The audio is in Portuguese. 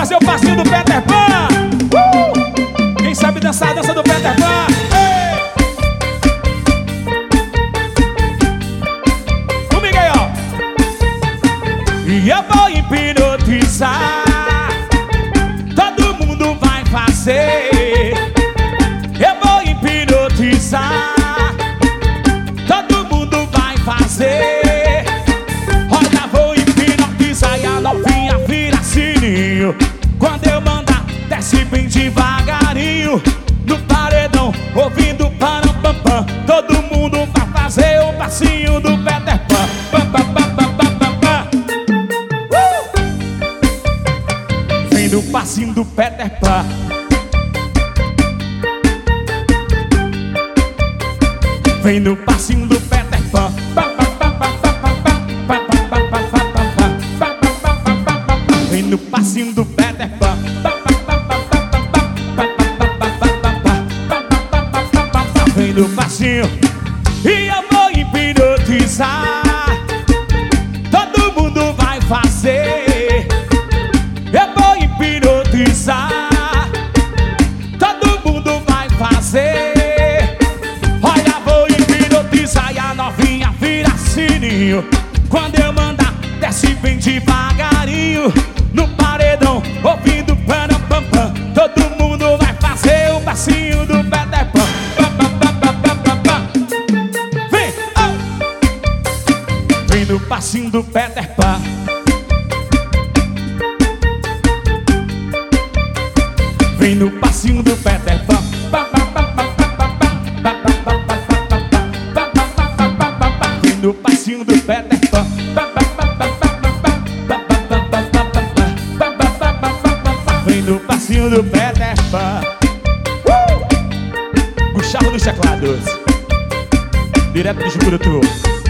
fazer o passinho do Peter Pan. Quem sabe dançar a dança do Peter Pan? Ei! Comigo aí, ó. E eu vou hipnotizar. Todo mundo vai fazer. Eu vou hipnotizar. Todo mundo vai fazer. Olha, vou hipnotizar e a novinha vira sininho. Quando eu mandar, desce bem devagarinho. No paredão, ouvindo param pam pam. Todo mundo vai fazer o passinho do Peter Pan. Pam pam pam pam pam pam pam. Vem do passinho do Peter Pan. Vem no passinho do Peter Pan. Vem no passinho do Peter Pan. Vem no passinho. E eu vou hipnotizar. Todo mundo vai fazer. Eu vou hipnotizar. Todo mundo vai fazer. Olha, vou hipnotizar e a novinha vira sininho. Quando eu mandar, desce bem devagarinho. No paredão, ouvindo pam pam pam. Todo mundo vai fazer o passinho do Peter Pan. Pam pam pam pam pam pam pam. Vem, oh. Vem no passinho do Peter Pan. Vem no passinho do Peter Pan. Vem no passinho do Peter Pan. Vem no passinho do Peter Pan. Gustavo dos teclados, direto de Jucurutu.